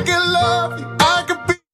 can love you, I can be.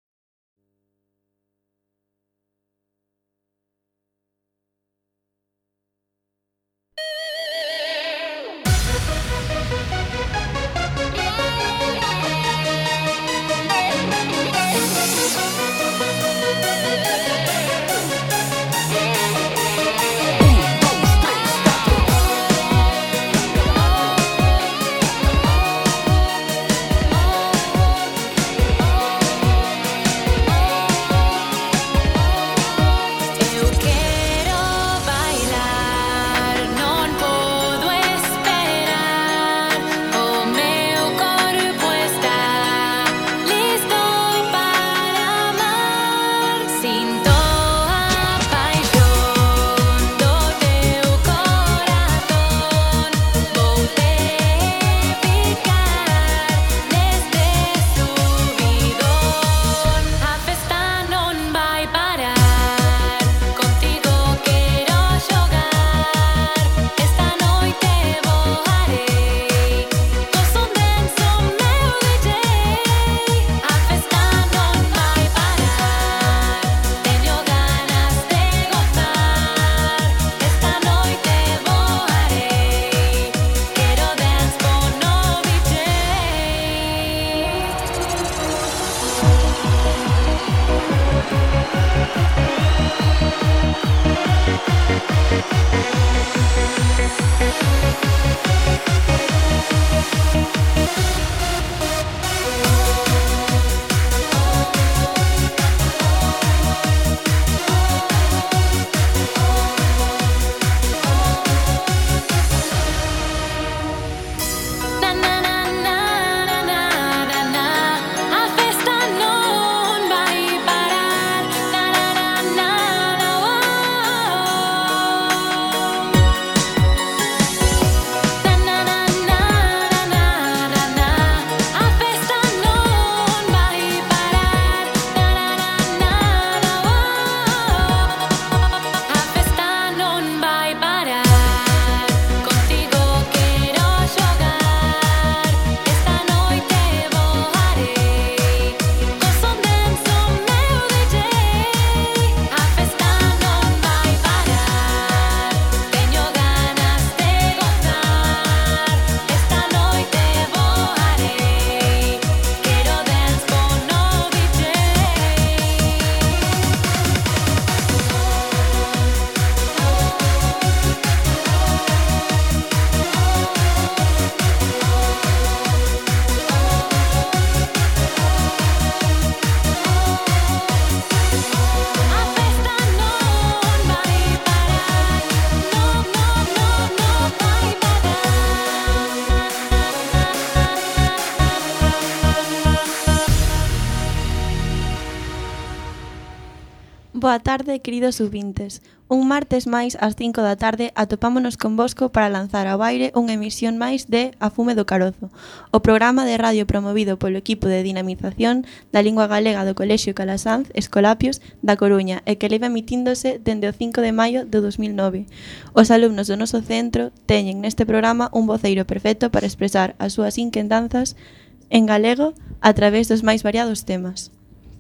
Boa tarde, queridos subintes. Un martes máis ás 5 da tarde atopámonos convosco para lanzar ao aire unha emisión máis de A Fume do Carozo, o programa de radio promovido polo equipo de dinamización da lingua galega do Colexio Calasanz Escolapios da Coruña e que leva emitíndose dende o 5 de maio de 2009. Os alumnos do noso centro teñen neste programa un voceiro perfecto para expresar as súas inquedanzas en galego a través dos máis variados temas.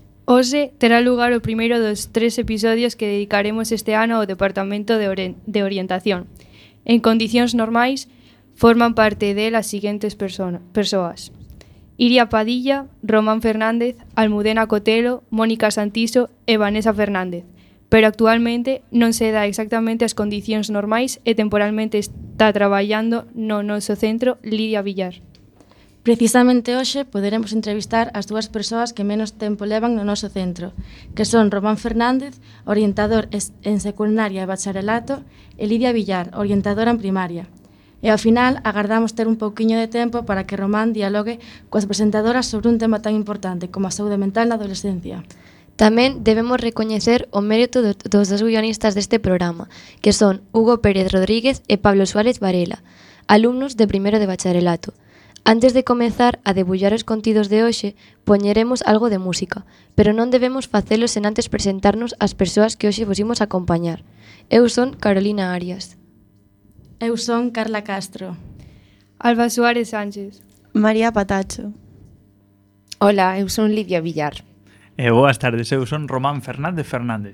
Hoxe terá lugar o primeiro dos 3 episodios que dedicaremos este ano ao Departamento de Orientación. En condicións normais, forman parte del as seguintes persoas: Iria Padilla, Román Fernández, Almudena Cotelo, Mónica Santiso e Vanessa Fernández. Pero actualmente non se dá exactamente as condicións normais e temporalmente está traballando no noso centro Lidia Villar. Precisamente hoxe poderemos entrevistar as dúas persoas que menos tempo levan no noso centro, que son Román Fernández, orientador en secundaria e bacharelato, e Lidia Villar, orientadora en primaria. E ao final agardamos ter un pouquiño de tempo para que Román dialogue coas presentadoras sobre un tema tan importante como a saúde mental na adolescencia. Tamén debemos recoñecer o mérito dos dos guionistas deste programa, que son Hugo Pérez Rodríguez e Pablo Suárez Varela, alumnos de primeiro de bacharelato. Antes de comezar a debullar os contidos de hoxe, poñeremos algo de música, pero non debemos facelo sen antes presentarnos as persoas que hoxe vos imos acompañar. Eu son Carolina Arias. Eu son Carla Castro. Alba Suárez Sánchez. María Patacho. Ola, eu son Lidia Villar. Boas tardes, eu son Román Fernández.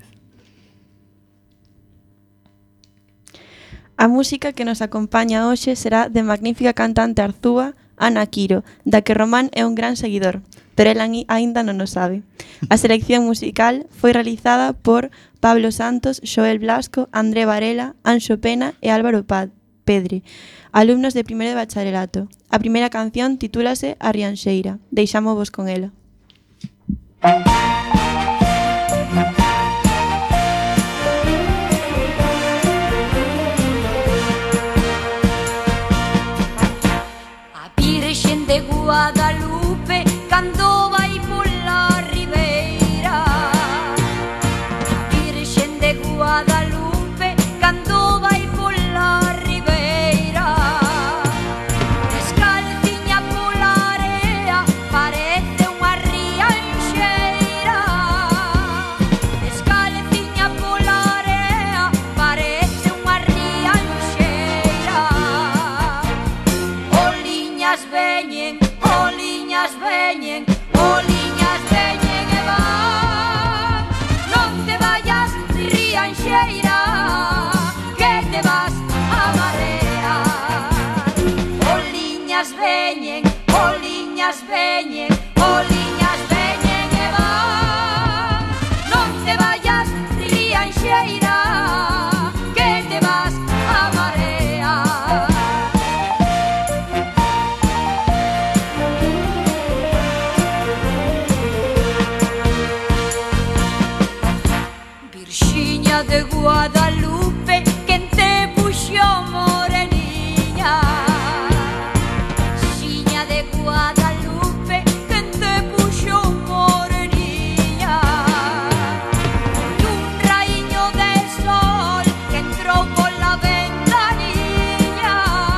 A música que nos acompaña hoxe será de magnífica cantante arzúa Ana Quiro, da que Román é un gran seguidor, pero ela aínda non o sabe. A selección musical foi realizada por Pablo Santos, Xoel Blasco, André Varela, Anxo Pena e Álvaro Pedre, alumnos de primeiro de bacharelato. A primeira canción titúlase A Rianxeira. Deixámovos con ela. De Guadalupe, cando vai pola ribeira. Virxen de Guadalupe, cando vai pola ribeira. Descalciña pola area, parece unha rianxeira. Descalciña pola area, parece unha rianxeira. Oliñas veñen, oliñas veñen, oliñas veñen e van. Non te vayas, rianxeira, que te vas a marear. Oliñas veñen, oliñas veñen, oliñas veñen e van. Non te vayas, rianxeira, que te vas a marear. Virxiña de Guadalupe, quen te puxo moreniña. Xiña de Guadalupe, quen te puxo moreniña. E un raíño de sol que entrou pola ventaniña.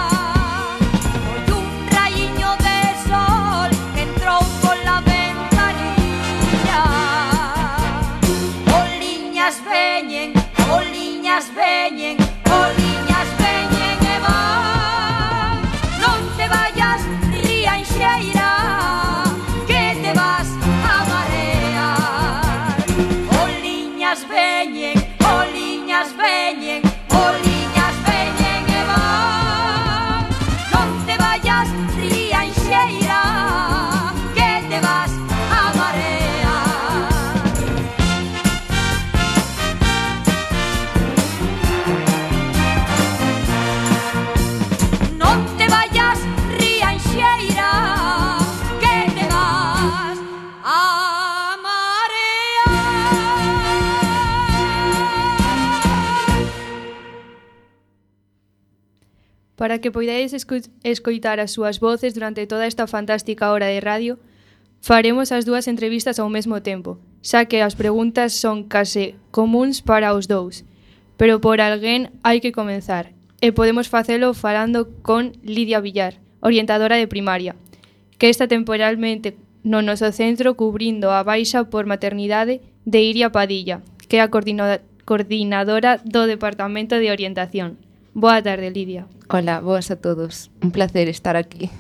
E un raíño de sol que entrou pola ventaniña. Oliñas veñen, oliñas veñen, oliñas veñen e van. Non te vayas, rianxeira, que te vas a marear. Oliñas veñen, oliñas veñen, oliñas veñen e van. Non te vayas, rianxeira, que te vas a marear. Non te vayas, rianxeira, que te vas a marear. Para que poidades escoitar as súas voces durante toda esta fantástica hora de radio, faremos as dúas entrevistas ao mesmo tempo, xa que as preguntas son case comúns para os dous, pero por alguén hai que comenzar, e podemos facelo falando con Lidia Villar, orientadora de primaria, que está temporalmente no noso centro cubrindo a baixa por maternidade de Iria Padilla, que é a coordinadora do Departamento de Orientación. Boa tarde, Lidia. Ola, boas a todos. Un placer estar aquí.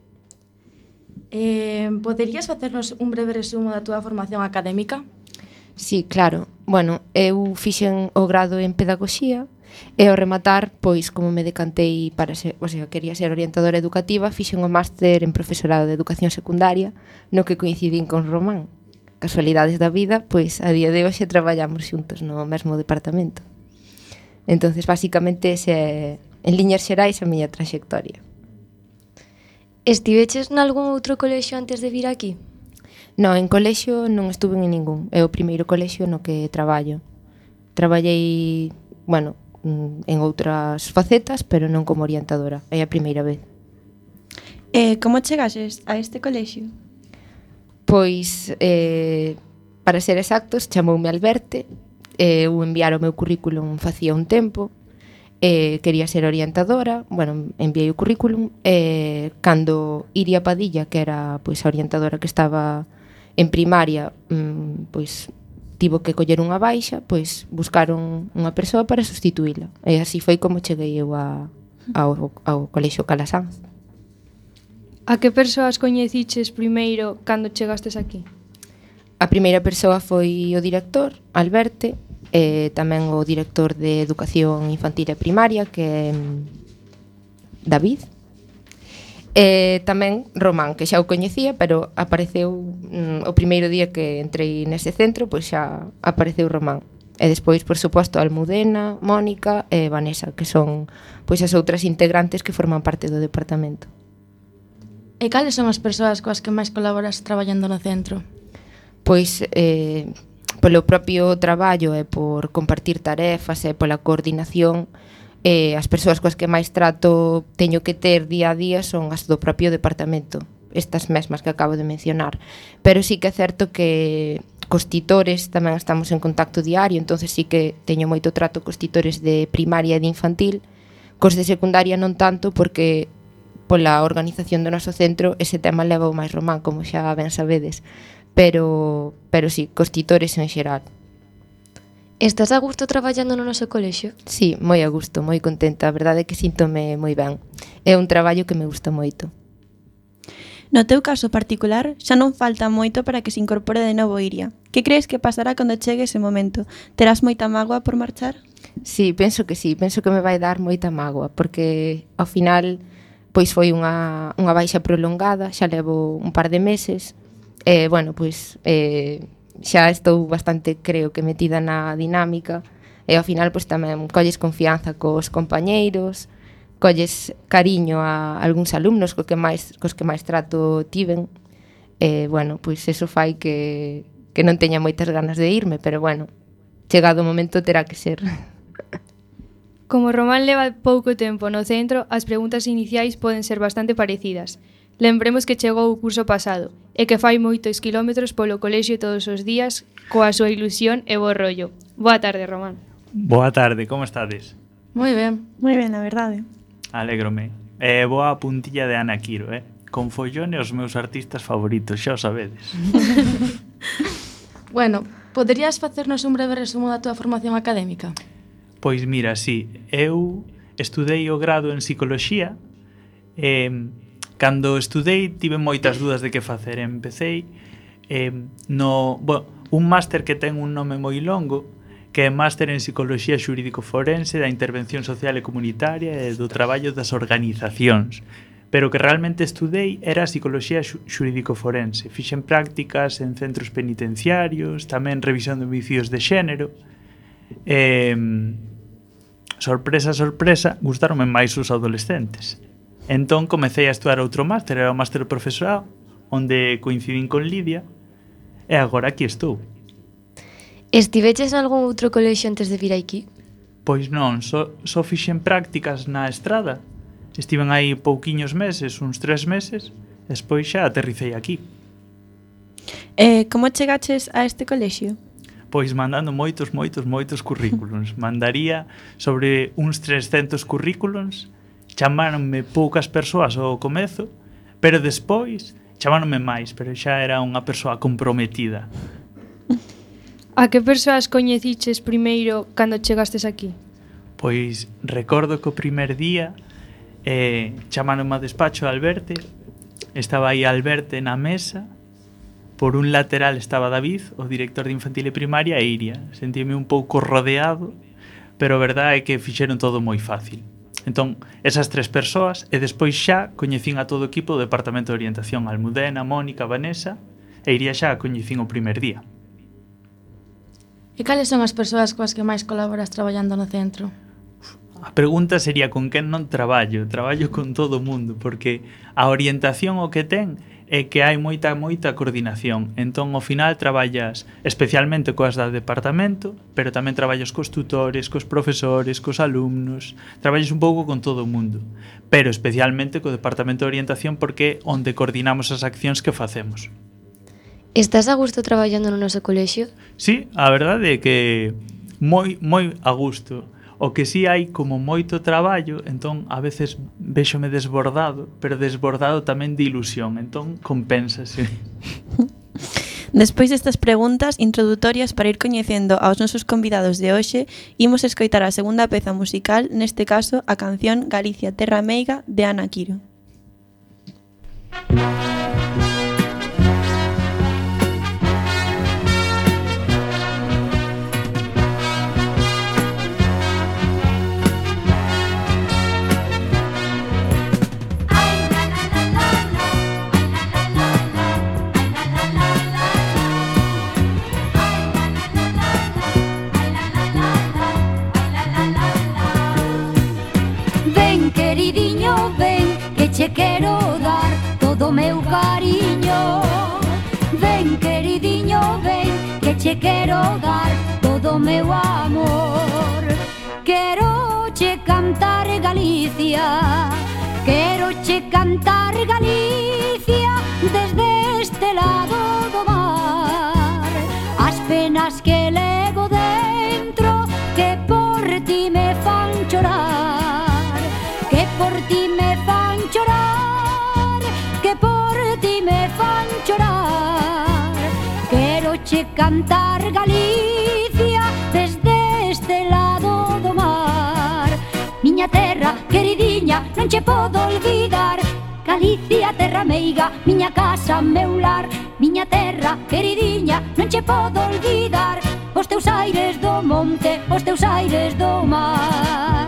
Poderías facernos un breve resumo da túa formación académica? Sí, claro. Bueno, eu fixen o grado en Pedagogía e ao rematar, pois, como me decantei para ser, quería ser orientadora educativa, fixen o máster en Profesorado de Educación Secundaria, no que coincidín con Román. Casualidades da vida, pois, a día de hoxe traballamos xuntos no mesmo departamento. Entonces, basicamente, ese é, en liñas xerais, a miña traxectoria. Estiveches nalgún outro colexio antes de vir aquí? Non, en colexio non estuve en ningún. É o primeiro colexio no que traballo. Traballei, bueno, en outras facetas, pero non como orientadora. É a primeira vez. Como chegases a este colexio? Pois, para ser exactos, chamoume Alberte. Eu enviar o meu currículum facía un tempo. Quería ser orientadora, bueno, enviei o currículum, cando Iria Padilla, que era pois, a orientadora que estaba en primaria, pois tivo que coller unha baixa, pois buscaron unha persoa para sustituíla. E así foi como cheguei eu ao colexio Calasanz. A que persoas coñeciches primeiro cando chegastes aquí? A primeira persoa foi o director, Alberte, e tamén o director de Educación Infantil e Primaria, que é David. E tamén Román, que xa o coñecía, pero apareceu o primeiro día que entrei nese centro, pois xa apareceu Román. E despois, por suposto, Almudena, Mónica e Vanessa, que son pois as outras integrantes que forman parte do departamento. E cales son as persoas coas que máis colaboras traballando no centro? Pois polo propio traballo e por compartir tarefas e pola coordinación, as persoas coas que máis trato teño que ter día a día son as do propio departamento, estas mesmas que acabo de mencionar. Pero sí que é certo que cos titores tamén estamos en contacto diario, entonces sí que teño moito trato cos titores de primaria e de infantil. Cos de secundaria non tanto, porque pola organización do noso centro ese tema leva o máis Román, como xa ben sabedes. Pero sí, cos titores en xeral. Estás a gusto traballando no noso colexio? Sí, moi a gusto, moi contenta. A verdade é que síntome moi ben. É un traballo que me gusta moito. No teu caso particular, xa non falta moito para que se incorpore de novo Iria. Que crees que pasará cando chegue ese momento? Terás moita mágoa por marchar? Sí, penso que me vai dar moita mágoa, porque ao final pois foi unha baixa prolongada, xa levo un par de meses, e, bueno, pois xa estou bastante, creo que, metida na dinámica, e ao final pois tamén colles confianza cos compañeiros, colles cariño a algúns alumnos cos que máis trato tiven, e, bueno, pois eso fai que non teña moitas ganas de irme, pero, bueno, chegado o momento terá que ser. Como Román leva pouco tempo no centro, as preguntas iniciais poden ser bastante parecidas. Lembremos que chegou o curso pasado e que fai moitos quilómetros polo colexio todos os días coa súa ilusión e bo rollo. Boa tarde, Román. Boa tarde, como estades? Moi ben. Moi ben, a verdade. Alégrome. Boa puntilla de Ana Quiro, con follón e os meus artistas favoritos, xa o sabedes. Bueno, poderías facernos un breve resumo da túa formación académica? Pois mira, sí, eu estudei o grado en Psicoloxía. Cando estudei tive moitas dúdas de que facer. Empecei un máster que ten un nome moi longo, que é Máster en Psicoloxía Xurídico-Forense da Intervención Social e Comunitaria e do Traballo das Organizacións. Pero que realmente estudei era Psicoloxía Xurídico-Forense. Fixen prácticas en centros penitenciarios, tamén revisión de homicidios de xénero. Sorpresa, gustaronme máis os adolescentes. Entón comecei a estudar outro máster, era o máster profesorado, onde coincidín con Lidia, e agora aquí estou. Estiveches en algún outro colexio antes de vir aquí? Pois non, só fixen prácticas na Estrada. Estiven aí pouquiños meses, uns 3 meses, despois xa aterricei aquí. Como chegaches a este colexio? Pois mandando moitos currículums. Mandaría sobre uns 300 currículums. Chamáronme poucas persoas ao comezo, pero despois chamáronme máis, pero xa era unha persoa comprometida. A que persoas coñeciches primeiro cando chegastes aquí? Pois recordo que o primer día chamáronme ao despacho a Alberte. Estaba aí Alberte na mesa. Por un lateral estaba David, o director de Infantil e Primaria, e Iria. Sentíme un pouco rodeado, pero a verdade é que fixeron todo moi fácil. Entón, esas 3 persoas, e despois xa coñecín a todo o equipo do Departamento de Orientación, Almudena, Mónica, Vanessa, e Iria xa coñecín o primer día. E cales son as persoas coas que máis colaboras traballando no centro? A pregunta sería con quen non traballo. Traballo con todo o mundo, porque a orientación o que ten é que hai moita coordinación. Entón, ao final, traballas especialmente coas do departamento, pero tamén traballas cos tutores, cos profesores, cos alumnos. Traballas un pouco con todo o mundo, pero especialmente co departamento de orientación, porque é onde coordinamos as accións que facemos. Estás a gusto traballando no noso colexio? Sí, a verdade é que moi a gusto. O que sí hai como moito traballo, entón a veces véxome desbordado, pero desbordado tamén de ilusión, entón compénsase. Despois destas preguntas introdutorias para ir coñecendo aos nosos convidados de hoxe, imos escoitar a segunda peza musical, neste caso a canción Galicia Terra Meiga de Ana Quiro. todo meu cariño. Ven, queridiño, ven, que che quero dar todo meu amor. Quero che cantar Galicia, quero che cantar Galicia desde este lado do mar. As penas que levo dentro que por ti me fan chorar, que por ti me fan chorar, que por ti me fan chorar. Quero che cantar Galicia desde este lado do mar. Miña terra queridiña non che podo olvidar, Galicia terra meiga, miña casa, meu lar. Miña terra queridiña non che podo olvidar, os teus aires do monte, os teus aires do mar.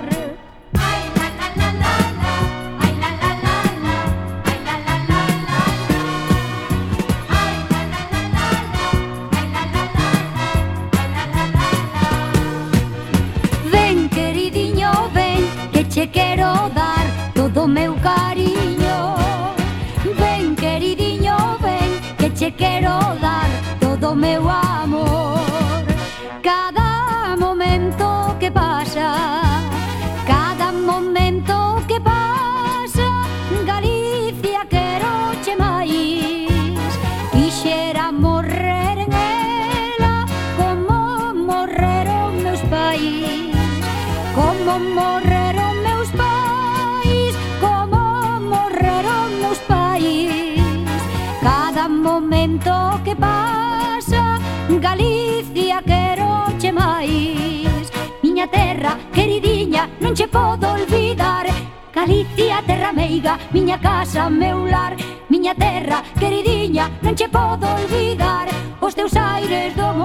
Ven, queridiño, ven, que che quero dar todo meu cariño. Ven, queridiño, ven, que che quero dar todo meu amor. Cada momento que pasa, cada momento que pasa, Galicia quero che máis. Quixera morrer en ela como morreron meus pais, como morreron meus pais, como morreron meus pais. Cada momento que pasa, Galicia quero che máis. Miña terra queridiña non che podo olvidar, Galicia terra meiga, miña casa, meu lar. Miña terra queridiña non che podo olvidar, os teus aires do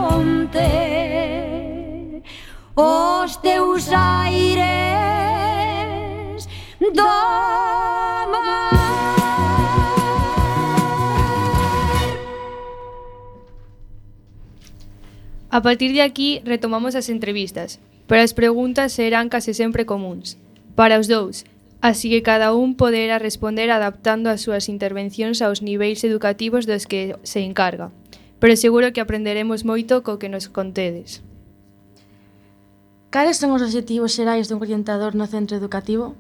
monte, os teus aires do mar. A partir de aquí retomamos as entrevistas, pero as preguntas serán case sempre comuns para os dous, así que cada un poderá responder adaptando as súas intervencións aos niveis educativos dos que se encarga, pero seguro que aprenderemos moito co que nos contedes. Cales son os obxectivos xerais dun orientador no centro educativo?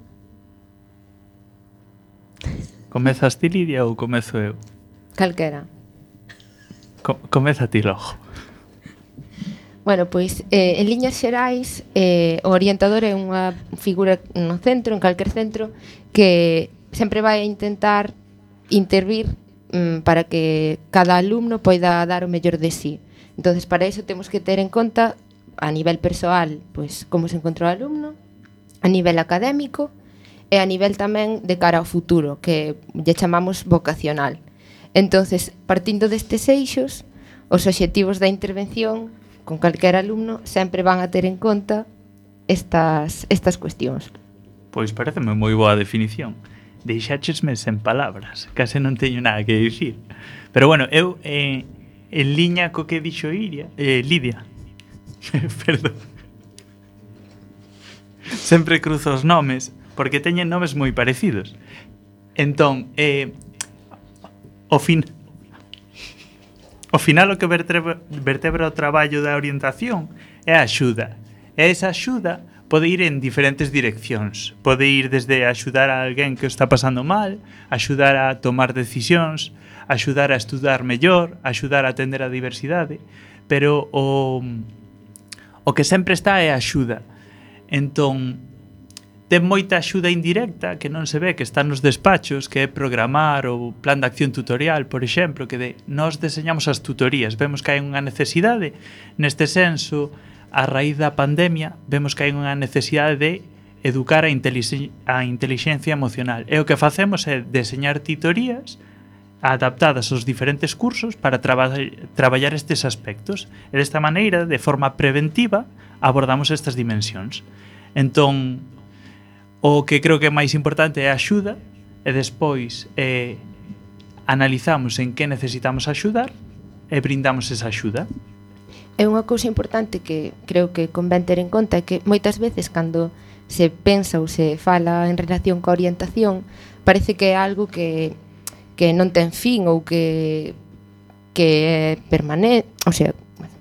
Comezas ti, Lidia, ou comezo eu? Calquera. Comeza ti logo. Bueno, pois, en liñas xerais, o orientador é unha figura no centro, en calquer centro, que sempre vai a intentar intervir para que cada alumno poida dar o mellor de sí. Entonces, para iso temos que ter en conta, a nivel persoal, pois, como se encontra o alumno, a nivel académico e a nivel tamén de cara ao futuro, que lle chamamos vocacional. Entonces, partindo destes eixos, os obxectivos da intervención con calquer alumno sempre van a ter en conta estas cuestións. Pois pareceme moi boa definición. Deixáchesme sen palabras, case non teño nada que dicir. Pero bueno, eu en liña co que dixo Lidia, perdón. Sempre cruzo os nomes porque teñen nomes moi parecidos. Entón, ao final o que vertebra o traballo da orientación é a axuda. E esa axuda pode ir en diferentes direccións. Pode ir desde axudar a alguén que o está pasando mal, axudar a tomar decisións, axudar a estudar mellor, axudar a atender a diversidade, pero o que sempre está é a axuda. Entón, ten moita axuda indirecta que non se ve, que está nos despachos, que é programar o plan de acción tutorial, por exemplo, que nós deseñamos as tutorías, vemos que hai unha necesidade. Neste senso, a raíz da pandemia, vemos que hai unha necesidade de educar a intelixencia emocional. E o que facemos é deseñar tutorías adaptadas aos diferentes cursos para traballar estes aspectos. E desta maneira, de forma preventiva, abordamos estas dimensións. Entón, o que creo que é máis importante é a axuda, e despois analizamos en que necesitamos axudar e brindamos esa axuda. É unha cousa importante que creo que convén ter en conta é que moitas veces cando se pensa ou se fala en relación coa orientación parece que é algo que non ten fin ou que é permanente, o sea,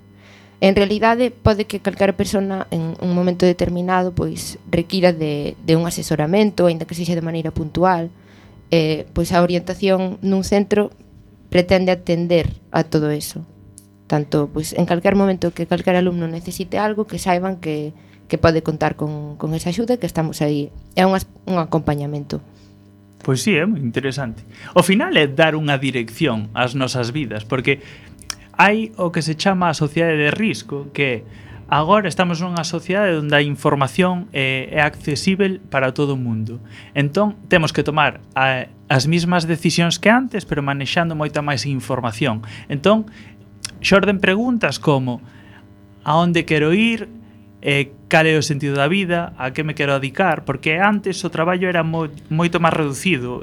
en realidade pode que calquera persona en un momento determinado pois requira de un asesoramento, aínda que sexa de maneira puntual. Pois a orientación nun centro pretende atender a todo eso. Tanto pois en calquer momento que calquer alumno necesite algo, que saiban que pode contar con esa axuda, que estamos aí. É un acompañamento. Pois sí, é moi interesante. O final é dar unha dirección ás nosas vidas, porque hai o que se chama a sociedade de risco, que agora estamos nunha sociedade onde a información é accesível para todo o mundo. Entón, temos que tomar as mesmas decisións que antes, pero manexando moita máis información. Entón, xorden preguntas como a onde quero ir, cal é o sentido da vida, a que me quero dedicar, porque antes o traballo era moito máis reducido.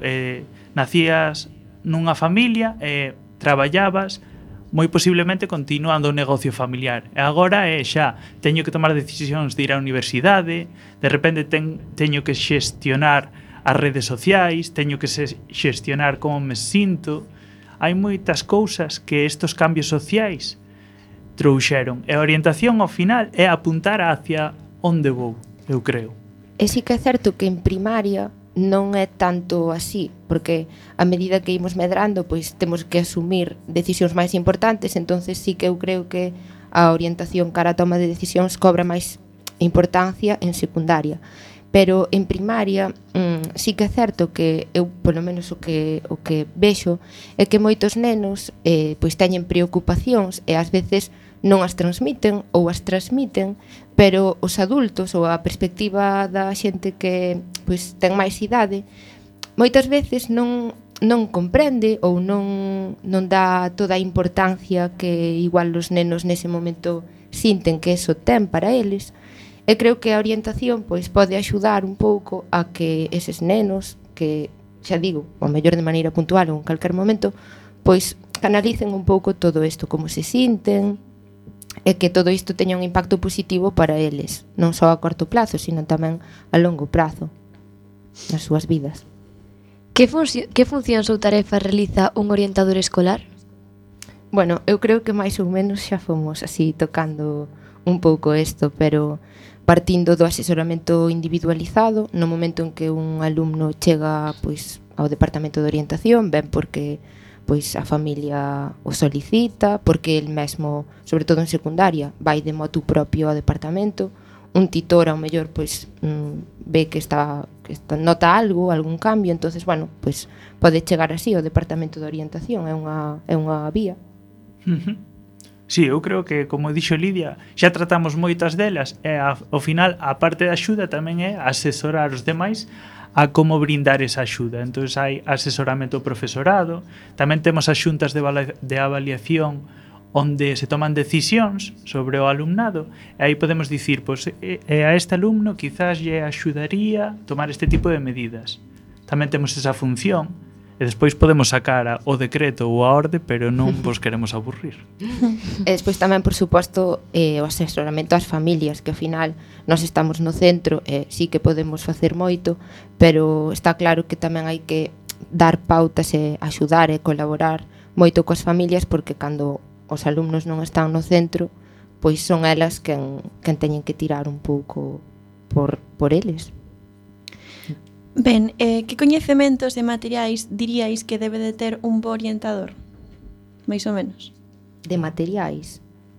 Nacías nunha familia, traballabas, moi posiblemente continuando o negocio familiar. E agora xa teño que tomar decisións de ir á universidade, de repente teño que xestionar as redes sociais, teño que xestionar como me sinto. Hai moitas cousas que estos cambios sociais trouxeron. E a orientación ao final é apuntar hacia onde vou, eu creo. E sí que é certo que en primaria non é tanto así, porque a medida que imos medrando, pois temos que asumir decisións máis importantes, entonces sí que eu creo que a orientación cara a toma de decisións cobra máis importancia en secundaria. Pero en primaria sí que é certo que eu, polo menos o que vexo, é que moitos nenos pois teñen preocupacións e ás veces non as transmiten ou as transmiten, pero os adultos ou a perspectiva da xente que pois ten máis idade moitas veces non comprende ou non dá toda a importancia que igual os nenos nese momento sinten que eso ten para eles. E creo que a orientación pois pode axudar un pouco a que eses nenos, que xa digo, ao mellor de maneira puntual ou en calquer momento, pois canalicen un pouco todo isto, como se sinten, e que todo isto teña un impacto positivo para eles, non só a corto plazo, sino tamén a longo prazo nas súas vidas. Que funcións ou tarefas realiza un orientador escolar? Bueno, eu creo que máis ou menos xa fomos así tocando un pouco isto, pero partindo do asesoramento individualizado, no momento en que un alumno chega pois ao departamento de orientación, ben porque pois a familia o solicita, porque el mesmo, sobre todo en secundaria, vai de motu propio ao departamento, un titor ao mellor pois ve que nota algún cambio, entonces bueno, pois pode chegar así ao departamento de orientación, é unha vía. Sí, eu creo que, como dixo Lidia, xa tratamos moitas delas e ao final a parte da axuda tamén é asesorar os demais a como brindar esa axuda. Entón hai asesoramento ao profesorado, tamén temos as xuntas de avaliación onde se toman decisións sobre o alumnado e aí podemos dicir, pois, a este alumno quizás lle axudaría tomar este tipo de medidas. Tamén temos esa función e despois podemos sacar o decreto ou a orde, pero non vos queremos aburrir. E despois tamén, por suposto, o asesoramento ás familias, que ao final nós estamos no centro e sí que podemos facer moito, pero está claro que tamén hai que dar pautas e axudar e colaborar moito coas familias, porque cando os alumnos non están no centro, pois son elas quen teñen que tirar un pouco por eles. Ben, que coñecementos e materiais diríais que debe de ter un bo orientador? Mais ou menos. De materiais?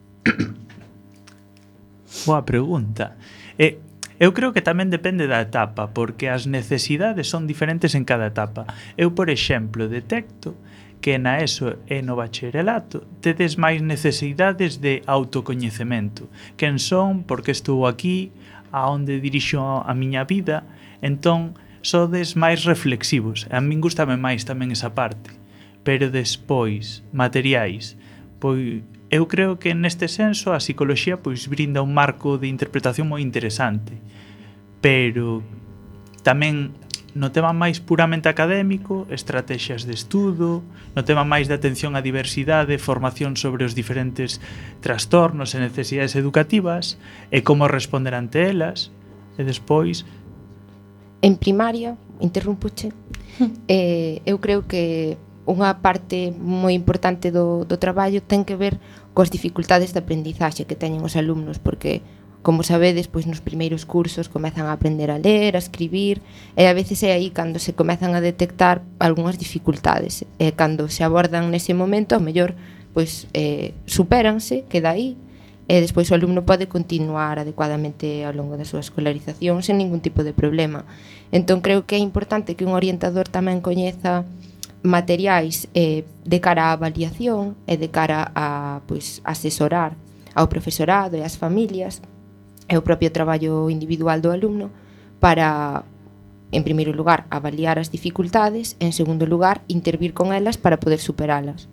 Boa pregunta. Eu creo que tamén depende da etapa, porque as necesidades son diferentes en cada etapa. Eu, por exemplo, detecto que na ESO e no bacharelato tedes máis necesidades de autocoñecemento. Quen son, por que estou aquí, a onde dirixo a miña vida, entón sodes máis reflexivos. A min gustame máis tamén esa parte. Pero despois, materiais, pois eu creo que neste senso a psicoloxía pois brinda un marco de interpretación moi interesante. Pero tamén no tema máis puramente académico, estrategias de estudo, no tema máis de atención á diversidade, formación sobre os diferentes trastornos e necesidades educativas e como responder ante elas, e despois en primaria, interrumpuche, eu creo que unha parte moi importante do traballo ten que ver coas dificultades de aprendizaxe que teñen os alumnos, porque, como sabedes, pois nos primeiros cursos comezan a aprender a ler, a escribir, e a veces é aí cando se comezan a detectar algunhas dificultades. E cando se abordan nese momento, ao mellor, pois supéranse, queda aí, e despois o alumno pode continuar adecuadamente ao longo da súa escolarización sen ningún tipo de problema. Entón, creo que é importante que un orientador tamén coñeza materiais de cara á avaliación e de cara a asesorar ao profesorado e ás familias e o propio traballo individual do alumno para, en primeiro lugar, avaliar as dificultades e, en segundo lugar, intervir con elas para poder superalas.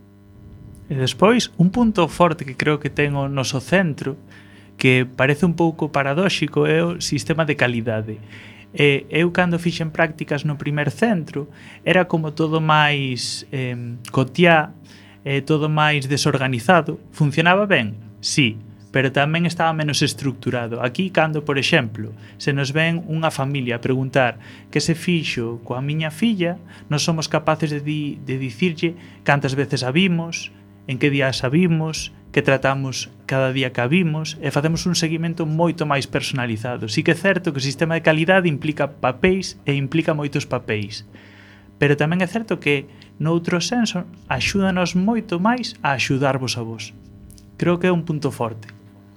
E despois, un punto forte que creo que ten o noso centro, que parece un pouco paradóxico, é o sistema de calidade. Eu, cando fixen prácticas no primer centro, era como todo máis cotiá, todo máis desorganizado. Funcionaba ben? Sí, pero tamén estaba menos estructurado. Aquí, cando, por exemplo, se nos ven unha familia a preguntar que se fixo coa miña filla, nós somos capaces de dicirlle cantas veces a vimos, en que días a vimos, que tratamos cada día que a vimos, e facemos un seguimento moito máis personalizado. Sí que é certo que o sistema de calidade implica papéis e implica moitos papéis, pero tamén é certo que, noutro senso, axúdanos moito máis a axudarvos a vos. Creo que é un punto forte.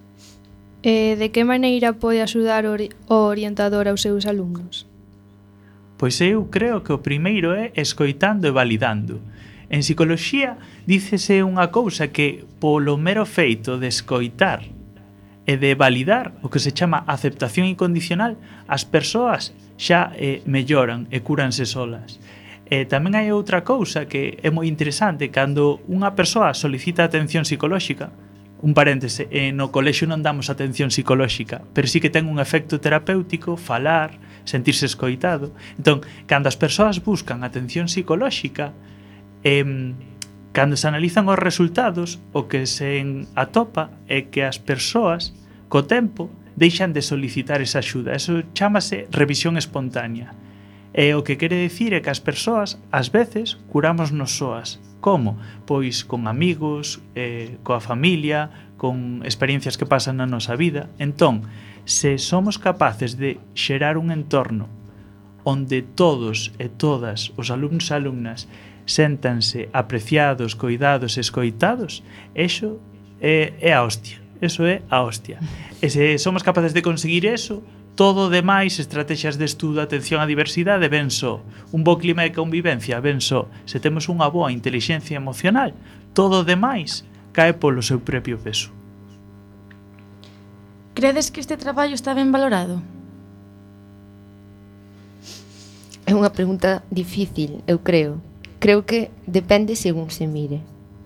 De que maneira pode axudar o orientador aos seus alumnos? Pois eu creo que o primeiro é escoitando e validando. En psicoloxía dícese unha cousa que polo mero feito de escoitar e de validar o que se chama aceptación incondicional, as persoas xa melloran e cúranse solas. Tamén hai outra cousa que é moi interesante, cando unha persoa solicita atención psicolóxica, un paréntese, no colexio non damos atención psicolóxica, pero sí que ten un efecto terapéutico falar, sentirse escoitado. Entón, cando as persoas buscan atención psicolóxica, cando se analizan os resultados, o que se atopa é que as persoas, co tempo, deixan de solicitar esa axuda. Eso chámase revisión espontánea. E o que quere dicir é que as persoas, ás veces, curámonos soas. Como? Pois con amigos, coa familia, con experiencias que pasan na nosa vida. Entón, se somos capaces de xerar un entorno onde todos e todas os alumnos e alumnas séntanse apreciados, coidados e escoitados, eso é a hostia. Eso é a hostia. E se somos capaces de conseguir eso, todo o demais, estrategias de estudo, atención á diversidade, ben só. Un bo clima de convivencia, ben só. Se temos unha boa inteligencia emocional, todo o demais cae polo seu propio peso. Credes que este traballo está ben valorado? É unha pregunta difícil, eu creo. Creo que depende según se mire.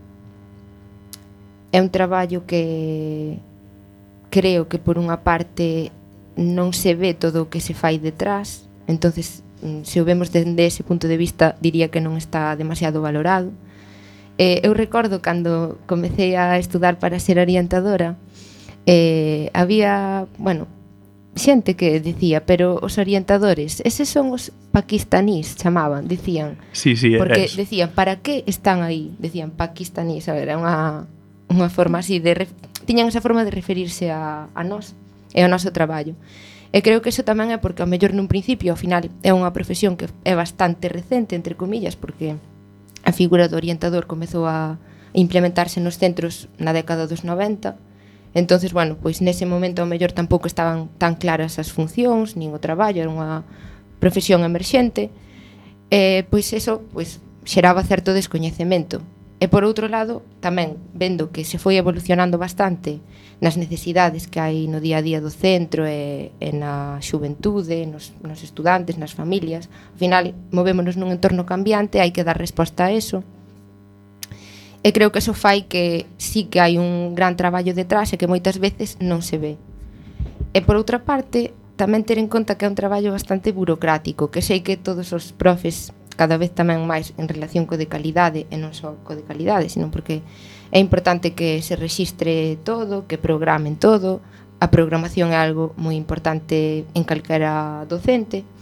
É un traballo que creo que por unha parte non se ve todo o que se fai detrás, entonces se o vemos dende ese punto de vista diría que non está demasiado valorado. Eu recordo cando comecei a estudar para ser orientadora, había, xente que dicía, pero os orientadores, eses son os paquistanís, chamaban, dicían. Sí, porque decían, para que están aí? Decían paquistanís, a ver, era unha forma así de tiñan esa forma de referirse a nós e ao noso traballo. E creo que eso tamén é porque ao mellor nun principio, ao final, é unha profesión que é bastante recente, entre comillas, porque a figura do orientador comezou a implementarse nos centros na década dos 90. Entonces, pois nese momento ao mellor tampouco estaban tan claras as funcións, nin o traballo, era unha profesión emerxente, pois eso xeraba certo descoñecemento. E por outro lado, tamén vendo que se foi evolucionando bastante nas necesidades que hai no día a día do centro e na xuventude, nos estudantes, nas familias, ao final movémonos nun entorno cambiante, hai que dar resposta a eso. E creo que eso fai que sí que hai un gran traballo detrás e que moitas veces non se ve. E por outra parte, tamén ter en conta que é un traballo bastante burocrático, que sei que todos os profes cada vez tamén máis en relación co de calidade, e non só co de calidade, sino porque é importante que se rexistre todo, que programen todo. A programación é algo moi importante en calquera docente,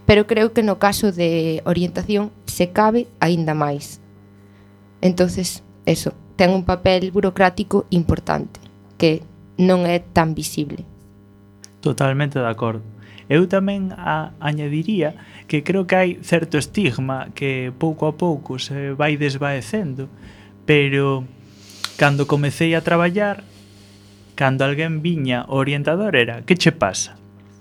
pero creo que no caso de orientación se cabe aínda máis. Entonces, eso, ten un papel burocrático importante, que non é tan visible. Totalmente de acordo. Eu tamén añadiría que creo que hai certo estigma que pouco a pouco se vai desvaecendo, pero cando comecei a traballar, cando alguén viña o orientador era que che pasa?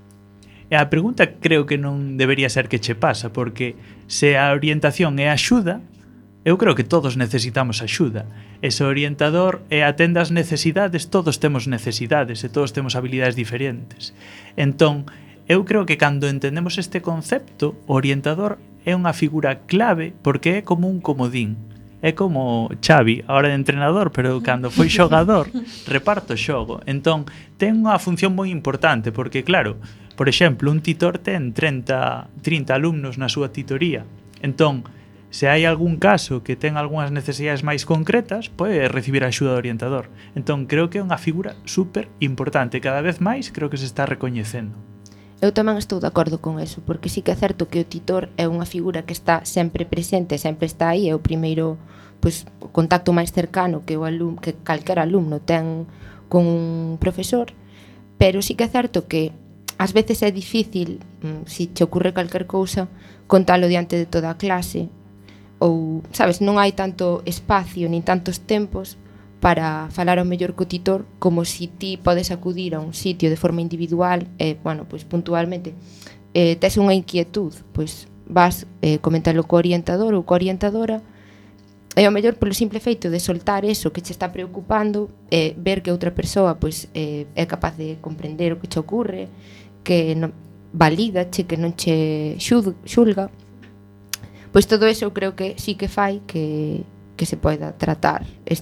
E a pregunta creo que non debería ser que che pasa, porque se a orientación é axuda, eu creo que todos necesitamos axuda. E se o orientador atende as necesidades, todos temos necesidades e todos temos habilidades diferentes. Entón, eu creo que cando entendemos este concepto, o orientador é unha figura clave porque é como un comodín. É como Xavi, ahora de entrenador, pero cando foi xogador, reparto o xogo. Entón, ten unha función moi importante porque, claro, por exemplo, un titor ten 30 alumnos na súa titoría. Entón, se hai algún caso que ten algunhas necesidades máis concretas, pode recibir a axuda do orientador. Entón, creo que é unha figura super importante. Cada vez máis creo que se está recoñecendo. Eu tamén estou de acordo con eso, porque sí que é certo que o titor é unha figura que está sempre presente, sempre está aí, é o primeiro o contacto máis cercano que calquera alumno ten con un profesor, pero sí que é certo que ás veces é difícil, se te ocurre calquer cousa, contalo diante de toda a clase, ou, sabes, non hai tanto espacio nin tantos tempos para falar ao mellor co titor como si ti podes acudir a un sitio de forma individual e, puntualmente tes unha inquietud, pois vas comentalo co orientador ou coa orientadora e ao mellor polo simple feito de soltar eso que che está preocupando ver que outra persoa é capaz de comprender o que che ocurre, que valídache, que non che xulga. Pois todo eso eu creo que sí que fai que se poida tratar as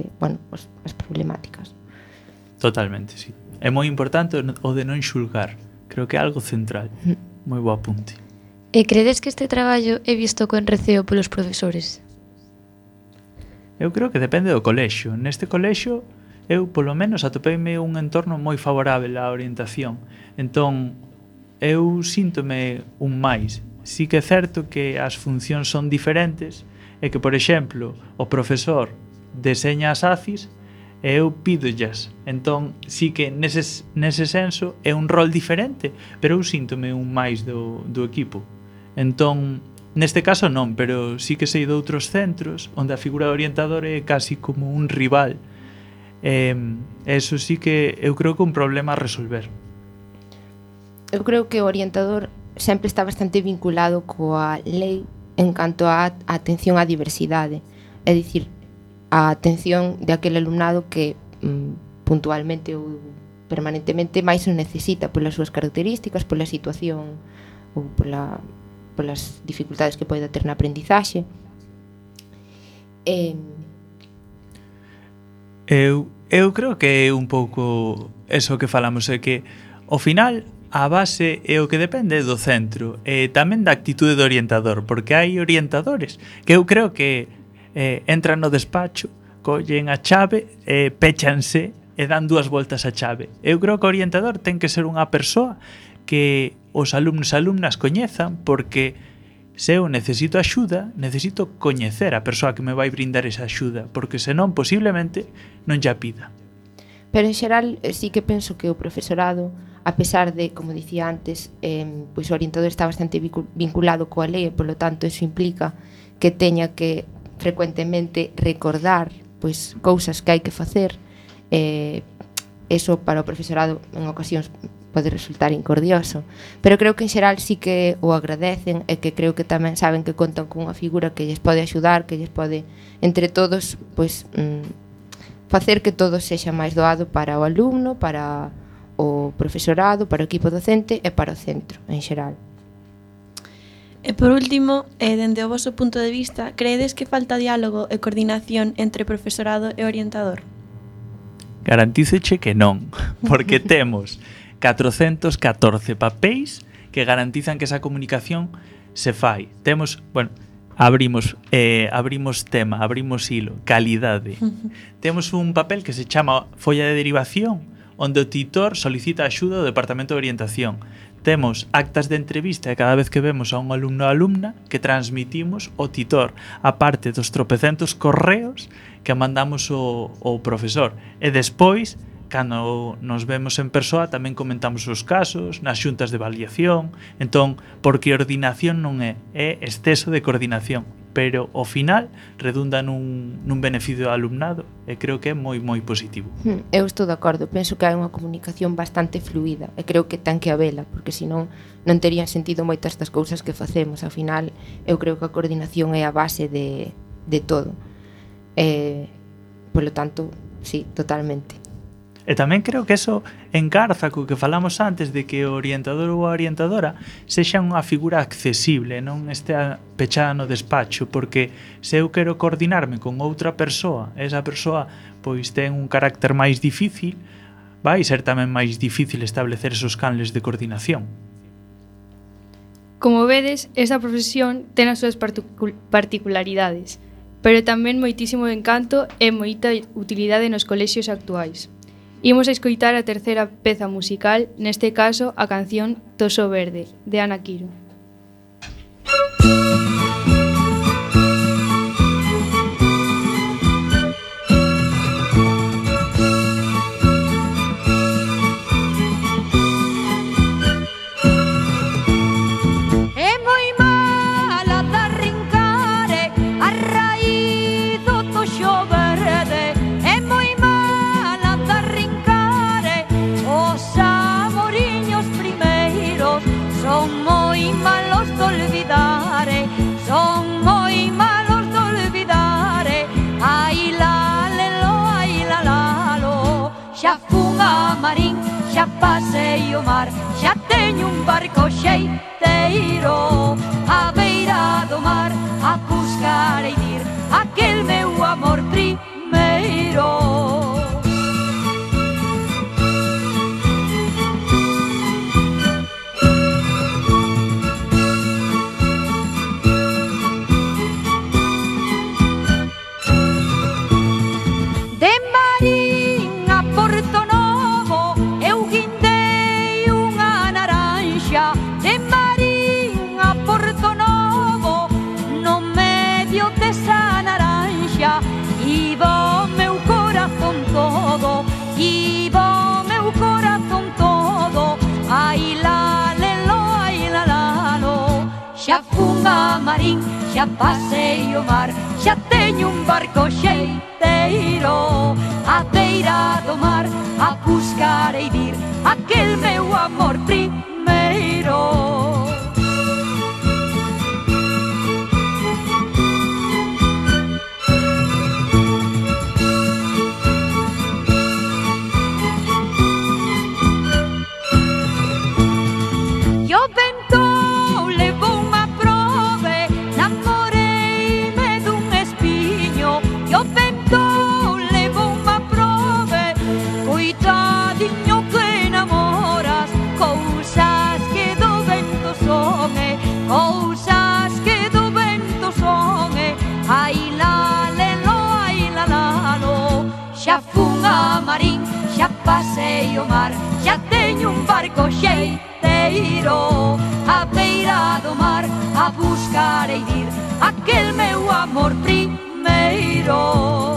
problemáticas. Totalmente, sí. É moi importante o de non xulgar. Creo que é algo central. Moi bo apunte. E credes que este traballo é visto con receo polos profesores? Eu creo que depende do colexio. Neste colexio, eu polo menos atopeime un entorno moi favorável á orientación. Entón, eu síntome un máis. Sí que é certo que as funcións son diferentes e que, por exemplo, o profesor deseña as ACIs e eu pídollas. Entón, sí que nese senso é un rol diferente, pero eu síntome un máis do equipo. Entón, neste caso non, pero sí que sei de outros centros onde a figura de orientador é casi como un rival. Eso sí que eu creo que é un problema a resolver. Eu creo que o orientador sempre está bastante vinculado coa lei en canto á atención á diversidade, é dicir, a atención de aquel alumnado que puntualmente ou permanentemente máis o necesita polas súas características, pola situación ou polas dificultades que poida ter na aprendizaxe. Eu creo que é un pouco eso que falamos, é que ao final a base é o que depende do centro e tamén da actitude do orientador, porque hai orientadores que eu creo que entran no despacho, collen a chave, péchanse e dan 2 voltas a chave. Eu creo que o orientador ten que ser unha persoa que os alumnos e alumnas coñezan, porque se eu necesito axuda, necesito coñecer a persoa que me vai brindar esa axuda, porque senón posiblemente non lla pida. Pero en xeral sí que penso que o profesorado, a pesar de, como dicía antes, pois o orientador está bastante vinculado coa lei e, polo tanto, eso implica que teña que frecuentemente recordar pois cousas que hai que facer. Eso para o profesorado en ocasións pode resultar incordioso, pero creo que en xeral sí que o agradecen e que creo que tamén saben que contan con unha figura que lles pode axudar, que lles pode, entre todos, pois facer que todo sexa máis doado para o alumno, para o profesorado, para o equipo docente e para o centro, en xeral. E por último, dende o voso punto de vista, creedes que falta diálogo e coordinación entre profesorado e orientador? Garantíceche que non, porque temos 414 papéis que garantizan que esa comunicación se fai. Temos, abrimos tema, abrimos hilo, calidade. Temos un papel que se chama folla de derivación, onde o titor solicita axuda ao Departamento de Orientación. temos actas de entrevista e cada vez que vemos a un alumno ou alumna que transmitimos o titor, a parte dos tropecentos correos que mandamos o profesor. E despois, cando nos vemos en persoa, tamén comentamos os casos nas xuntas de avaliación. Entón, porque coordinación non é exceso de coordinación, pero ao final redunda nun beneficio ao alumnado e creo que é moi positivo. Eu estou de acordo, penso que hai unha comunicación bastante fluida e creo que ten que habela, porque senón non terían sentido moitas das cousas que facemos. Ao final, eu creo que a coordinación é a base de todo. Polo tanto, sí, totalmente. E tamén creo que eso engarza co que falamos antes de que o orientador ou a orientadora sexa unha figura accesible, non estea pechada no despacho, porque se eu quero coordinarme con outra persoa, esa persoa pois ten un carácter máis difícil, vai ser tamén máis difícil establecer esos canles de coordinación. Como vedes, esa profesión ten as súas particularidades, pero tamén moitísimo encanto e moita utilidade nos colexios actuais. Imos a escoitar a terceira peza musical, neste caso a canción Toso Verde, de Ana Quiro. Xa pasei o mar, xa teño un barco xeiteiro a beira do mar, a buscar e ir aquel meu amor primeiro. De Marín a Porto Novo eu guindei unha naranxa, de Marín a Porto Novo no medio desa naranxa iba o meu corazón todo, iba o meu corazón todo. Ai la lelo, ai la lalo, xa fun a Marín, xa pasei o mar, xa teño un barco xeiteiro a beira do mar, a buscar e ir aquel meu amor primeiro. E o vento levou unha prove, namoreime dun espiño. E o vento levou unha prove, coitadiño que namoras, cousas que do vento son, cousas que do vento son. Ai la lelo, ai la lalo, xa fun a Marín, xa pasei o mar, xa teño un barco xeiteiro a beira do mar, a buscar e ir aquel meu amor primeiro.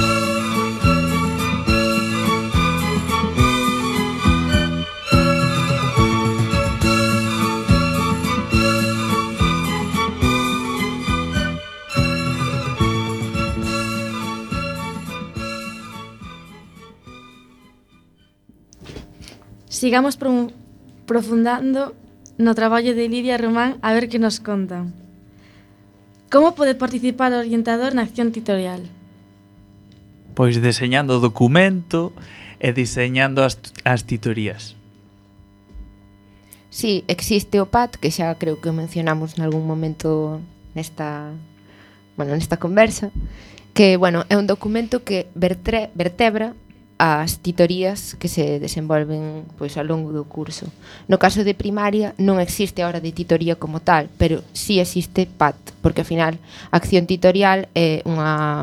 Sigamos profundando no traballo de Lidia e Román a ver que nos contan. Como pode participar o orientador na acción tutorial? Pois deseñando o documento e diseñando as titorías. Sí, existe o PAT, que xa creo que mencionamos nalgún momento nesta conversa, que, é un documento que vertebra as titorías que se desenvolven ao longo do curso. No caso de primaria non existe a hora de titoría como tal, pero sí existe PAT, porque ao final a acción titorial é unha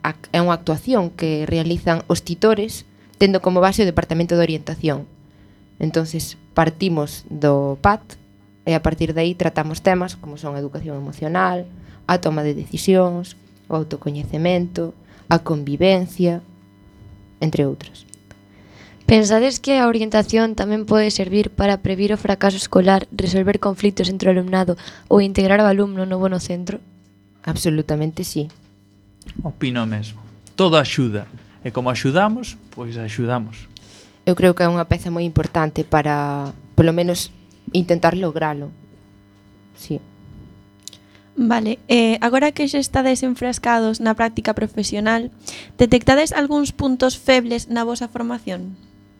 actuación que realizan os titores tendo como base o Departamento de Orientación. Entonces partimos do PAT e a partir de aí tratamos temas como son a educación emocional, a toma de decisións, o autocoñecemento, a convivencia, entre outros. Pensades que a orientación tamén pode servir para previr o fracaso escolar, resolver conflitos entre o alumnado ou integrar ao alumno novo no centro? Absolutamente sí. Opino mesmo. Todo axuda. E como axudamos, pois axudamos. Eu creo que é unha peza moi importante para, polo menos, intentar logralo. Sí. Vale, agora que xa estades enfrascados na práctica profesional, detectades algúns puntos febles na vosa formación?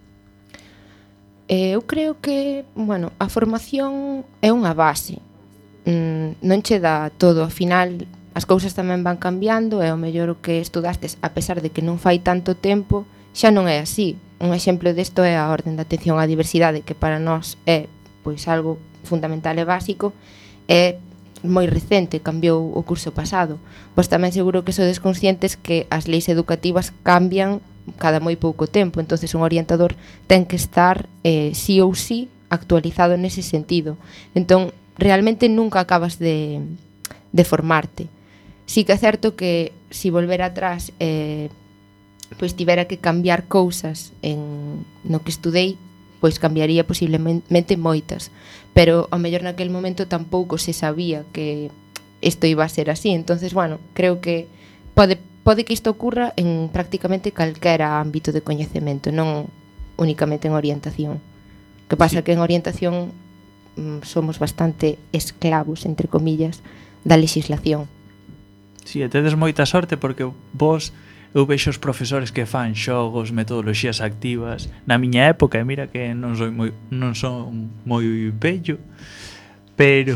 Eu creo que, bueno, a formación é unha base. Non che dá todo, ao final as cousas tamén van cambiando e o mellor o que estudastes, a pesar de que non fai tanto tempo, xa non é así. Un exemplo desto é a Orden de Atención á Diversidade, que para nós é pois algo fundamental e básico, é moi recente, cambiou o curso pasado. Pois tamén seguro que sodes conscientes que as leis educativas cambian cada moi pouco tempo, entonces un orientador ten que estar sí ou sí actualizado nese sentido. Entón, realmente nunca acabas de formarte. Sí que é certo que si volver atrás pois tivera que cambiar cousas no que estudei, pois cambiaría posiblemente moitas, pero ao mellor naquel momento tampouco se sabía que isto iba a ser así. Entonces, bueno, creo que pode que isto ocurra en prácticamente calquera ámbito de coñecemento, non únicamente en orientación. O que pasa que en orientación somos bastante esclavos, entre comillas, da legislación. Si, e tedes moita sorte porque vos, eu vexo os profesores que fan xogos, metodoloxías activas. Na miña época, e mira que non son moi vello, pero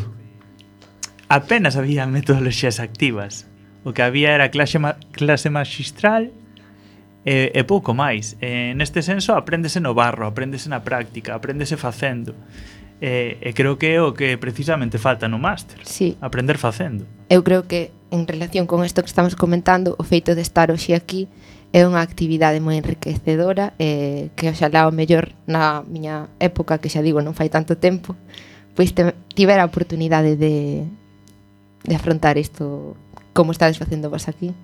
apenas había metodoloxías activas. O que había era clase magistral e pouco máis. Neste senso, apréndese no barro, apréndese na práctica, apréndese facendo. E creo que é o que precisamente falta no máster. Sí. Aprender facendo. Eu creo que en relación con isto que estamos comentando, o feito de estar hoxe aquí é unha actividade moi enriquecedora que oxalá o mellor na miña época, que xa digo non fai tanto tempo, pois tivera a oportunidade de afrontar isto como estades facendo vos aquí.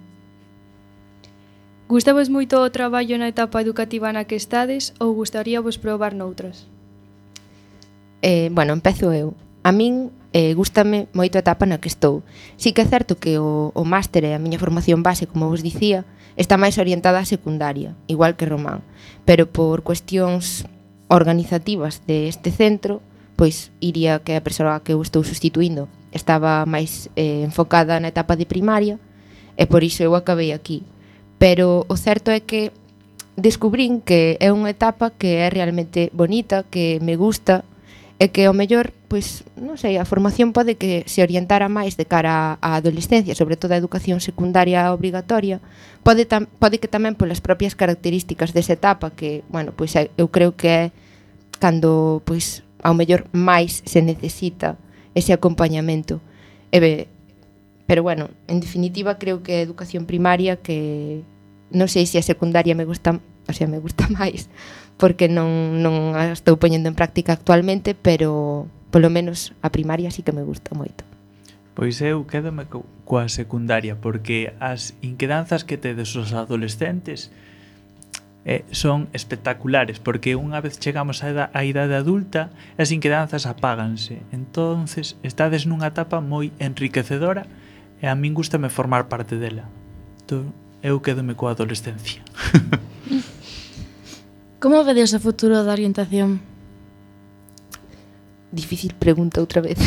Gustavos moito o traballo na etapa educativa na que estades ou gustaríavos probar noutras? Bueno, empezo eu. A min gústame moito a etapa na que estou. Sí que é certo que o máster e a miña formación base, como vos dicía, está máis orientada á secundaria, igual que Román. Pero por cuestións organizativas deste centro, pois iría que a persoa que eu estou sustituindo estaba máis enfocada na etapa de primaria e por iso eu acabei aquí. Pero o certo é que descubrín que é unha etapa que é realmente bonita, que me gusta, e que ao mellor, pois, non sei, a formación pode que se orientara máis de cara á adolescencia, sobre todo a educación secundaria obrigatoria, pode que tamén polas propias características desa etapa, que, bueno, pois eu creo que é cando, pois, ao mellor máis se necesita ese acompañamento. Pero, bueno, en definitiva, creo que a educación primaria, que non sei se a secundaria me gusta máis, porque non a estou poñendo en práctica actualmente, pero polo menos a primaria sí que me gusta moito. Pois eu quédome coa secundaria, porque as inquedanzas que tedes os adolescentes son espectaculares, porque unha vez chegamos á idade adulta, as inquedanzas apáganse. Entonces, estades nunha etapa moi enriquecedora e a min gústame formar parte dela. Entón, eu quédome coa adolescencia. Como vedes o futuro da orientación? Difícil pregunta outra vez.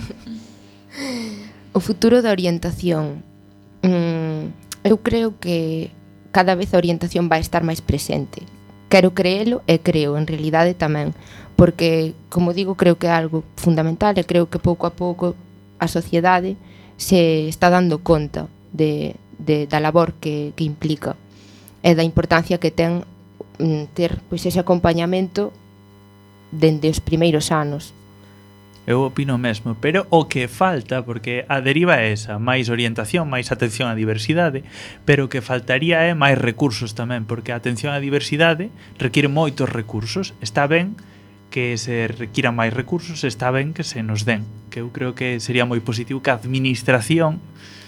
O futuro da orientación. Eu creo que cada vez a orientación vai estar máis presente. Quero creelo e creo, en realidade tamén. Porque, como digo, creo que é algo fundamental e creo que pouco a pouco a sociedade se está dando conta da labor que implica e da importancia que ten ter pois ese acompañamento dende os primeiros anos. Eu opino mesmo, pero o que falta, porque a deriva é esa, máis orientación, máis atención á diversidade, pero o que faltaría é máis recursos tamén, porque a atención á diversidade requiere moitos recursos. Está ben que se requiran máis recursos, está ben que se nos den, que eu creo que sería moi positivo que a administración,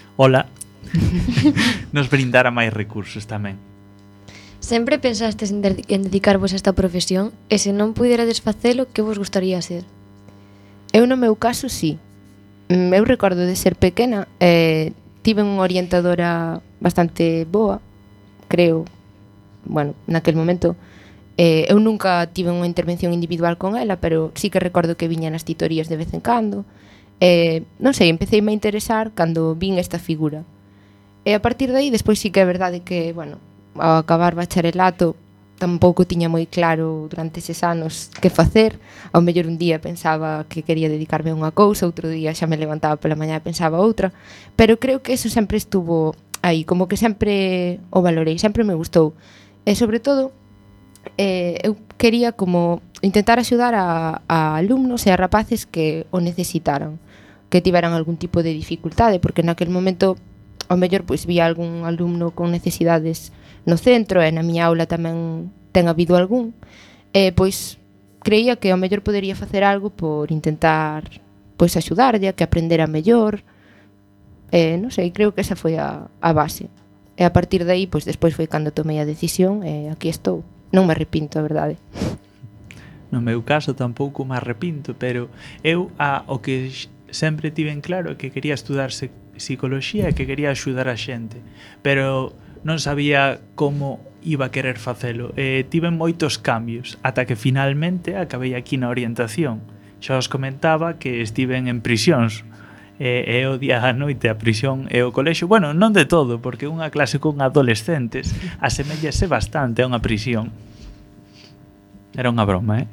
nos brindara máis recursos tamén. Sempre pensastes en dedicarvos a esta profesión e se non puderades facelo, que vos gustaría ser? Eu no meu caso, sí. Eu recordo de ser pequena, tive unha orientadora bastante boa, creo, bueno, naquel momento. Eu nunca tive unha intervención individual con ela, pero sí que recordo que viña nas titorías de vez en cando. Non sei, empeceime a interesar cando vin esta figura. E a partir de aí, despois sí que é verdade que, bueno, ao acabar bacharelato, tampouco tiña moi claro durante eses anos que facer. Ao mellor un día pensaba que quería dedicarme a unha cousa, outro día xa me levantaba pola mañá e pensaba outra, pero creo que eso sempre estuvo aí, como que sempre o valorei, sempre me gustou. E sobre todo, eu quería como intentar axudar a alumnos e a rapaces que o necesitaran, que tiveran algún tipo de dificultade, porque naquel momento ao mellor pois vía algún alumno con necesidades no centro e na miña aula tamén ten habido algún, pois creía que ao mellor podería facer algo por intentar pois axudarlle a que aprendera mellor. Non sei, creo que esa foi a base. E a partir de aí, pois despois foi cando tomei a decisión e aquí estou. Non me arrepinto, a verdade. No meu caso tampouco me arrepinto, pero eu o que sempre tiven claro é que quería estudar psicoloxía e que quería axudar a xente, pero non sabía como iba a querer facelo. Tiven moitos cambios, ata que finalmente acabei aquí na orientación. Xa os comentaba que estiven en prisións, e o día a noite a prisión e o colexio, bueno, non de todo, porque unha clase con adolescentes asemellase bastante a unha prisión. Era unha broma,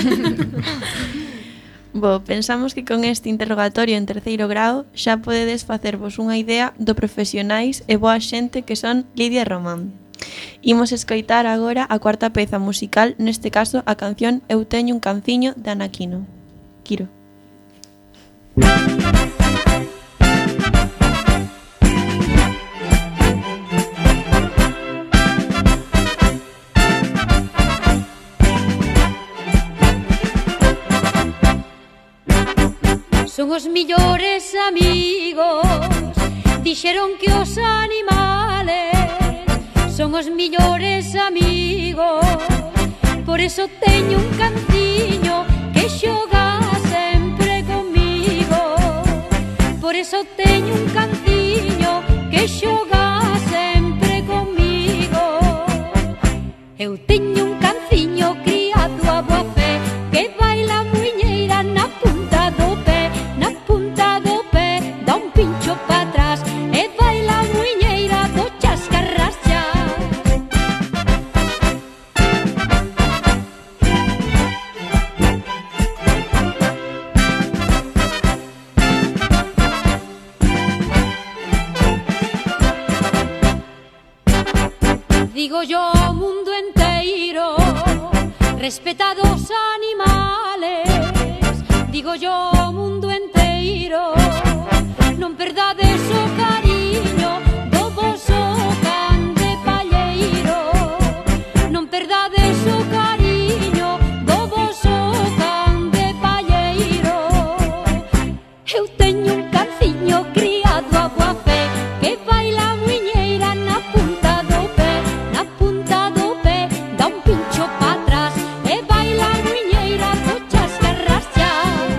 Bo, pensamos que con este interrogatorio en terceiro grao xa podedes facervos unha idea do profesionais e boa xente que son Lidia e Román. Imos escoitar agora a cuarta peza musical, neste caso a canción Eu teño un canciño de Anaquino. Quiro. Son os millores amigos, dixeron que os animales son os millores amigos. Por eso teño un canciño que xoga sempre comigo. Por eso teño un canciño que xoga sempre comigo. Eu teño un canciño criado a boa fe que baila muiñeira na punta do pé, na punta do pé, dá un pincho pa atrás e baila muiñeira do chascarrascha. Digo yo ao mundo enteiro, respetad os animales. Digo yo ao mundo enteiro, non perdades o cariño do voso can de palleiro. Non perdades o cariño do voso can de palleiro. Eu teño un canciño criado a boa fe que baila muiñeira na punta do pé, na punta do pé, dá un pincho pa atrás e baila muiñeira do chascarraschas.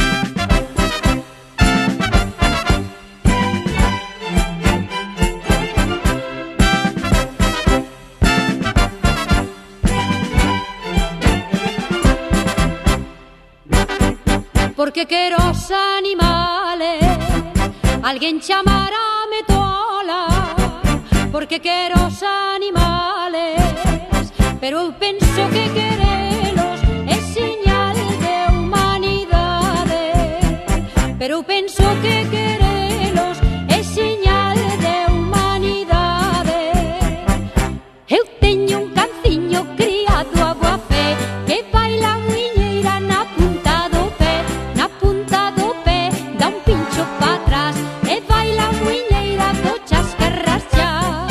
Porque quero os animales, alguén chamarame tola. Porque quero os animales, pero eu penso que querelos é señal de humanidade. Pero eu penso que querelos é señal de humanidade. Eu teño un canciño criado a boa fe que baila muiñeira na punta do pé, na punta do pé, dá un pincho pa atrás e baila muiñeira do chascarraschas.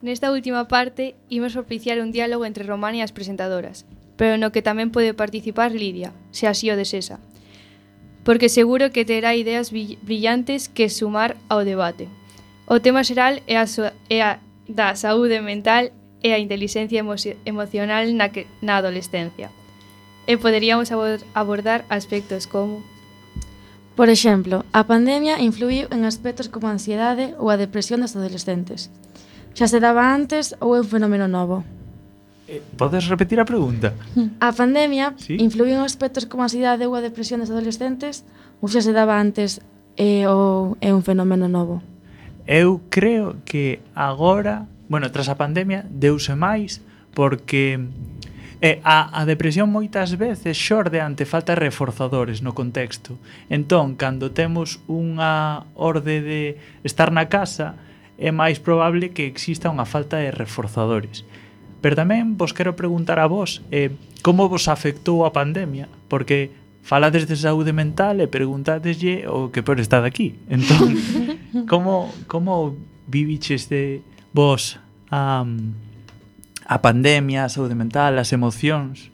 Nesta última parte, imos propiciar un diálogo entre Román e as presentadoras, pero no que tamén pode participar Lidia, se así o desesa, porque seguro que terá ideas brillantes que sumar ao debate. O tema xeral é a da saúde mental e a inteligencia emocional na adolescencia. E poderíamos abordar aspectos como... Por exemplo, a pandemia influiu en aspectos como a ansiedade ou a depresión dos adolescentes. Xa se daba antes ou é un fenómeno novo? Podes repetir a pregunta? A pandemia Sí. influiu en aspectos como a ansiedade ou a depresión dos adolescentes ou xa se daba antes ou é un fenómeno novo? Eu creo que agora, bueno, tras a pandemia, deuse máis porque a depresión moitas veces xorde ante falta de reforzadores no contexto. Entón, cando temos unha orde de estar na casa, é máis probable que exista unha falta de reforzadores. Pero tamén vos quero preguntar a vos, como vos afectou a pandemia? Porque falades de saúde mental e preguntadeslle o que por estar aquí. Entón, como viviches de vos a pandemia, a saúde mental, as emocións?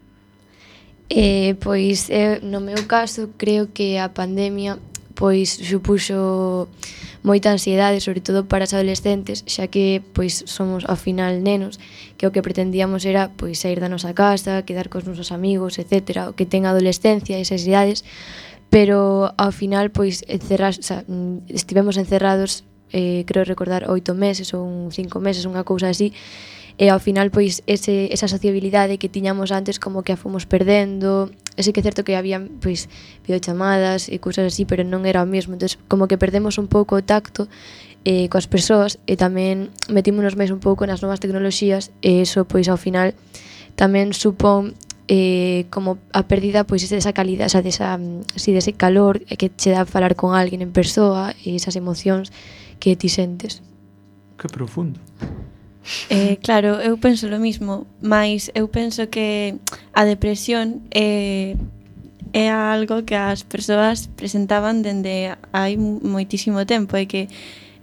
Pois, no meu caso, creo que a pandemia pois supuxo moita ansiedade, sobre todo para os adolescentes, xa que pois somos ao final nenos, que o que pretendíamos era pois sair da nosa casa, quedar cos nosos amigos, etc., o que ten a adolescencia, esas idades, pero ao final pois estivemos encerrados, creo recordar 8 meses ou 5 meses, unha cousa así, e ao final pois esa sociabilidade que tiñamos antes como que a fomos perdendo. Sí que é certo que había pois videochamadas e cousas así, pero non era o mesmo, entonces como que perdemos un pouco o tacto coas persoas e tamén metímonos máis un pouco nas novas tecnoloxías e eso pois ao final tamén supón como a pérdida pois desa calidad, dese calor que che dá falar con alguén en persoa e esas emocións que ti sentes. Que profundo. Claro, eu penso lo mismo, mas eu penso que a depresión é algo que as persoas presentaban dende hai moitísimo tempo e que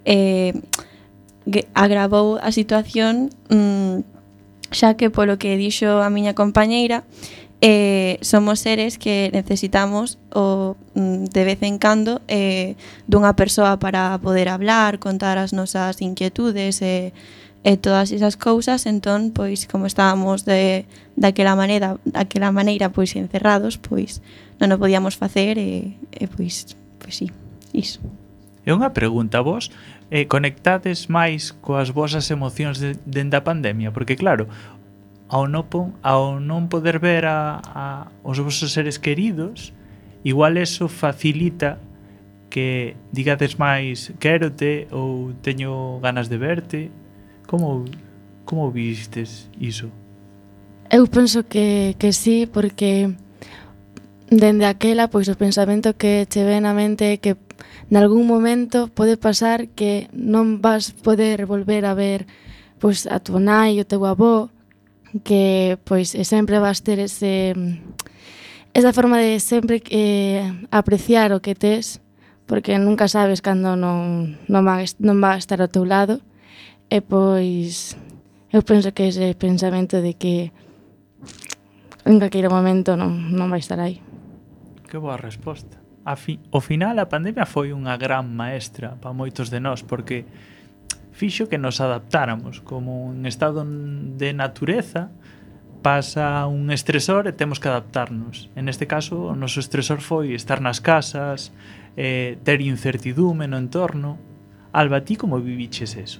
agravou a situación, xa que polo que dixo a miña compañeira, somos seres que necesitamos de vez en cando dunha persoa para poder hablar, contar as nosas inquietudes e todas esas cousas. Entón, pois, como estábamos daquela maneira pois encerrados, pois non o podíamos facer e pois sí, iso. É unha pregunta, vos conectades máis coas vosas emocións dende a pandemia? Porque claro, ao non poder ver os vosos seres queridos, igual eso facilita que digades máis quérote ou teño ganas de verte. Como vistes iso? Eu penso que sí, porque dende aquela, pois o pensamento que che ven na mente é que nalgún momento pode pasar que non vas poder volver a ver pois a tua nai, o teu avó, que pois sempre vas ter esa forma de sempre apreciar o que tes, porque nunca sabes cando non va a estar ao teu lado. E pois eu penso que ese pensamento de que en calqueiro momento non vai estar aí. Que boa resposta. Ao final a pandemia foi unha gran maestra para moitos de nós, porque fixo que nos adaptáramos como en estado de natureza. Pasa un estresor e temos que adaptarnos. En este caso, o noso estresor foi estar nas casas, ter incertidume no entorno. Alba, ti como viviches eso?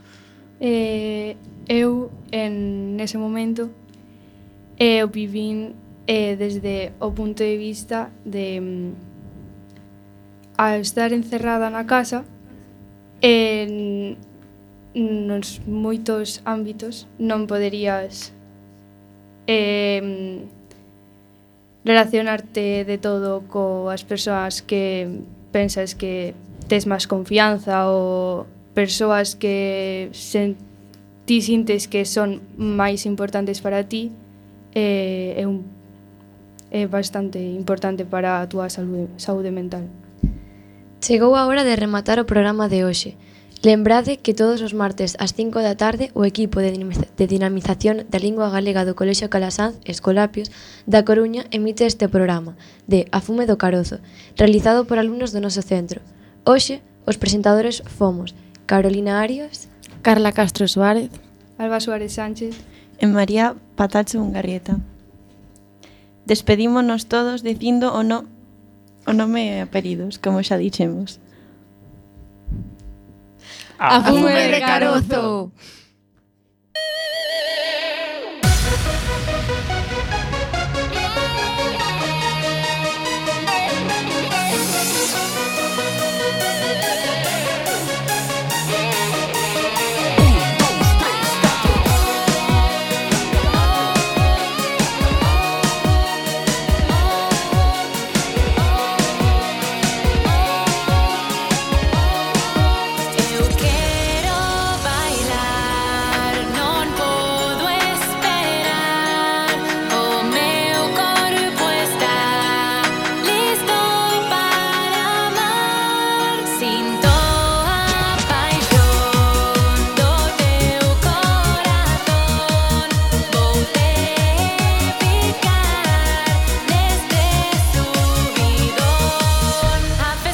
Eu, nese momento, eu vivín desde o punto de vista de ao estar encerrada na casa, nos moitos ámbitos non poderías relacionarte de todo coas persoas que pensas que tes máis confianza ou persoas que ti sintes que son máis importantes para ti. É bastante importante para a túa saúde mental. Chegou a hora de rematar o programa de hoxe. Lembrade que todos os martes ás 5 da tarde o equipo de dinamización da lingua galega do Colexio Calasanz, Escolapios, da Coruña emite este programa de A fume do carozo, realizado por alumnos do noso centro. Hoxe, os presentadores fomos Carolina Arias, Carla Castro Suárez, Alba Suárez Sánchez. E María Patacho Ungarrieta. Despedímonos todos dicindo o nome e apelidos, como xa dixemos. A fume de carozo.